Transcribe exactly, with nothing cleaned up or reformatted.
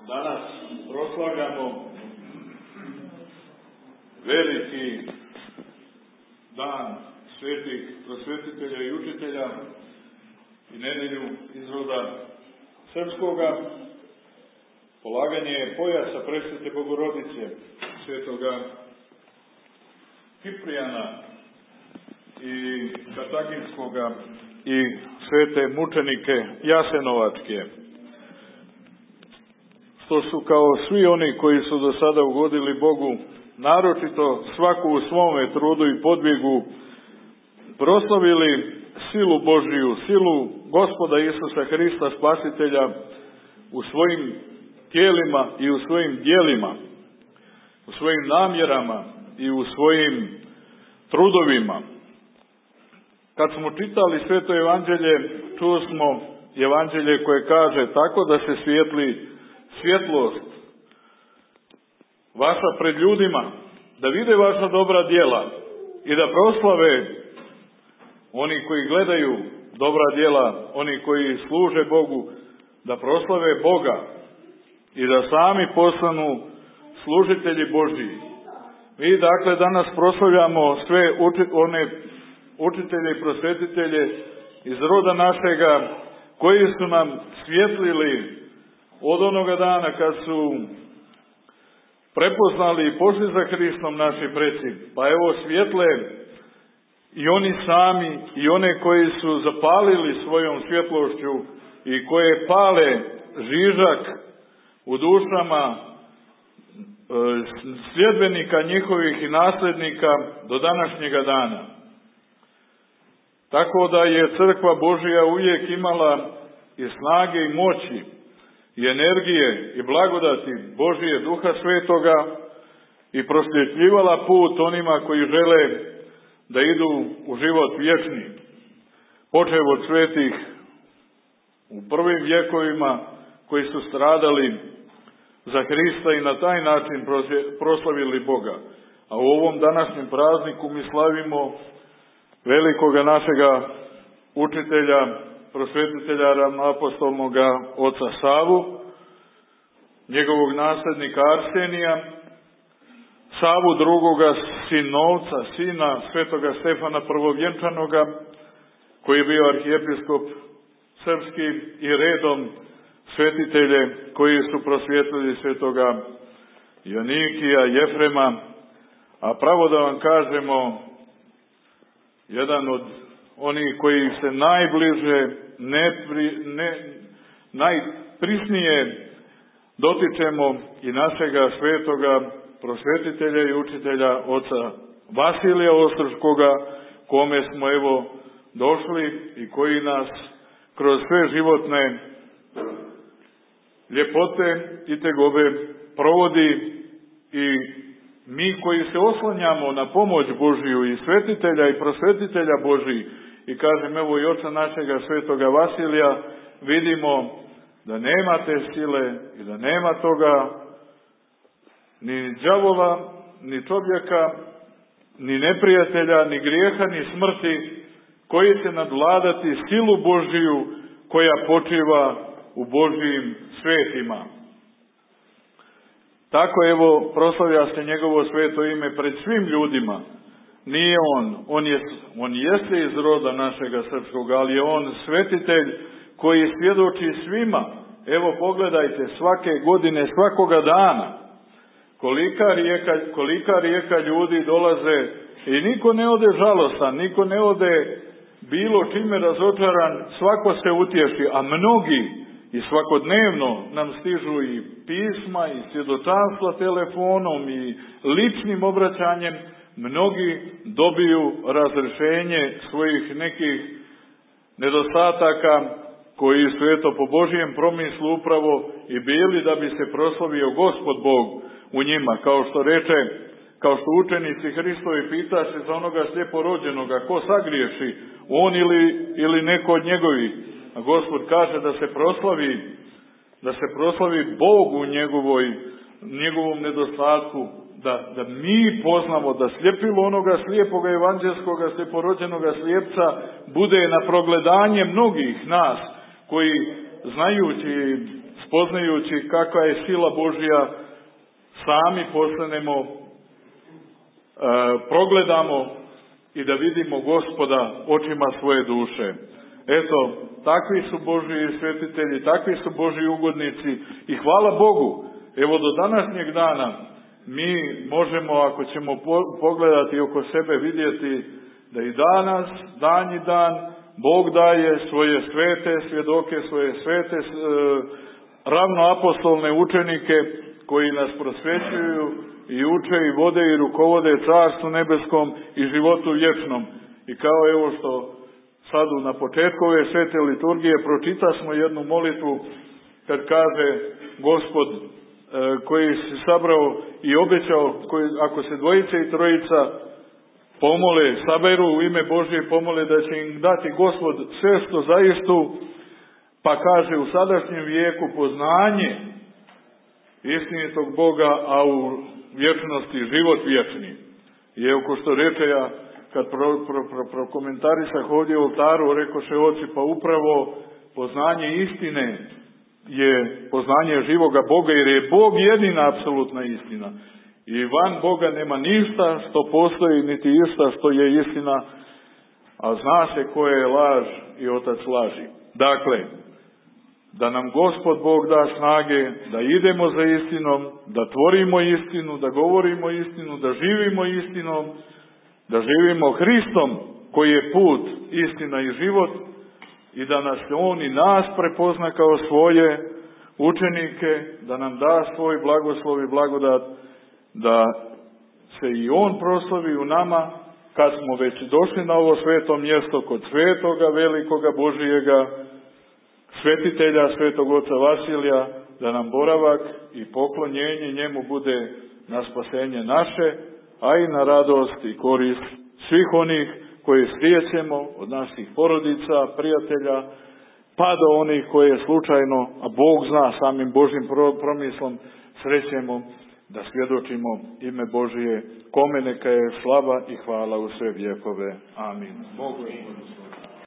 Danas proslavljamo veliki dan svetih prosvetitelja i učitelja i nedelju izroda srpskoga, polaganje pojasa presvete Bogorodice, svetoga Kiprijana i Kataginskoga i svete mučenike Jasenovačke, što su kao svi oni koji su do sada ugodili Bogu, naročito svaku u svome trudu i podvigu, proslavili silu Božiju, silu Gospoda Isusa Hrista Spasitelja u svojim tijelima i u svojim djelima, u svojim namjerama i u svojim trudovima. Kad smo čitali Sveto Evanđelje, čuli smo Evanđelje koje kaže tako da se svijetli svjetlost vaša pred ljudima, da vide vaša dobra djela i da proslave oni koji gledaju dobra djela, oni koji služe Bogu, da proslave Boga i da sami postanu služitelji Božji. Mi dakle danas proslavljamo sve uči, one učitelje i prosvetitelje iz roda našega koji su nam svjetlili od onoga dana kad su prepoznali i pošli za Hristom naši preci. Pa evo svjetle i oni sami i one koji su zapalili svojom svjetlošću i koje pale žižak u dušama sljedbenika njihovih i nasljednika do današnjega dana. Tako da je crkva Božja uvijek imala i snage i moći i energije i blagodati Božije Duha Svetoga i prosvjetljivala put onima koji žele da idu u život vječni. Počev od svetih u prvim vjekovima koji su stradali za Hrista i na taj način proslavili Boga. A u ovom današnjem prazniku mi slavimo velikoga našega učitelja, prosvetitelja ravnoapostolnoga oca Savu, njegovog nasljednika Arsenija, Savu drugoga sinovca, sina svetoga Stefana Prvovjenčanoga, koji je bio arhijepiskop srpski i redom svetitelje koji su prosvjetili svetoga Jonikija, Jefrema, a pravo da vam kažemo, jedan od onih koji se najbliže, ne, ne, najprisnije dotičemo i našega svetoga prosvetitelja i učitelja oca Vasilija Ostroškoga, kome smo evo došli i koji nas kroz sve životne ljepote i tegobe provodi, i mi koji se oslanjamo na pomoć Božiju i svetitelja i prosvetitelja Božiji, i kažem evo i oca našega svetoga Vasilija, vidimo da nema te sile i da nema toga ni đavola, ni čovjeka, ni neprijatelja, ni grijeha, ni smrti, koji će nadvladati silu Božiju koja počiva u Božjim svetima. Tako evo proslavlja se njegovo sveto ime pred svim ljudima. Nije on, on, je, on jeste iz roda našega srpskog, ali je on svetitelj koji svjedoči svima. Evo pogledajte, svake godine, svakoga dana, kolika rijeka, kolika rijeka ljudi dolaze i niko ne ode žalostan, niko ne ode bilo čime razočaran, svako se utješi, a mnogi i svakodnevno nam stižu i pisma i svjedočanstva telefonom i ličnim obraćanjem, mnogi dobiju razrješenje svojih nekih nedostataka koji su eto po Božijem promislu upravo i bili da bi se proslavio Gospod Bog u njima. Kao što reče, kao što učenici Hristovi pitaše za onoga slijeporođenoga, ko sagriješi, on ili, ili neko od njegovih. A Gospod kaže da se proslavi, da se proslavi Bog u njegovoj, njegovom nedostatku, da, da mi poznamo da sljepilo onoga slijepoga evanđelskoga slijeporođenoga slijepca bude na progledanje mnogih nas koji znajući spoznajući kakva je sila Božja, sami postanemo, e, progledamo i da vidimo Gospoda očima svoje duše. Eto, takvi su Božji svetitelji, takvi su Božji ugodnici i hvala Bogu. Evo, do današnjeg dana mi možemo, ako ćemo pogledati oko sebe, vidjeti da i danas, dan i dan, Bog daje svoje svete svjedoke, svoje svete e, ravnoapostolne učenike koji nas prosvećuju i uče i vode i rukovode Carstvu nebeskom i životu vječnom. I kao evo što sad na početku ove svete liturgije pročita smo jednu molitvu kad kaže Gospod e, koji se sabrao i obećao, koji, ako se dvojica i trojica pomole, saberu u ime Božje i pomole da će im dati Gospod sve što zaistu, pa kaže u sadašnjem vijeku poznanje istinitog Boga, a u vječnosti život vječni. I evo ko što reče ja, kad pro, pro, pro, pro komentarisah ovdje u oltaru, rekoše oci, pa upravo poznanje istine je poznanje živoga Boga, jer je Bog jedina apsolutna istina. I van Boga nema ništa što postoji, niti išta što je istina, a zna se ko je laž i otac laži. Dakle, da nam Gospod Bog da snage, da idemo za istinom, da tvorimo istinu, da govorimo istinu, da živimo istinom, da živimo Hristom koji je put, istina i život, i da nas On i nas prepozna kao svoje učenike, da nam da svoj blagoslov i blagodat, da se i On proslavi u nama kad smo već došli na ovo sveto mjesto kod svetoga velikoga Božijega svetitelja, svetog oca Vasilija, da nam boravak i poklonjenje njemu bude na spasenje naše, a i na radost i korist svih onih koje srijećemo od naših porodica, prijatelja, pa do onih koje slučajno, a Bog zna, samim Božjim promislom srećemo, da svjedočimo ime Božije, kome neka je slava i hvala u sve vjekove. Amin. Bogu je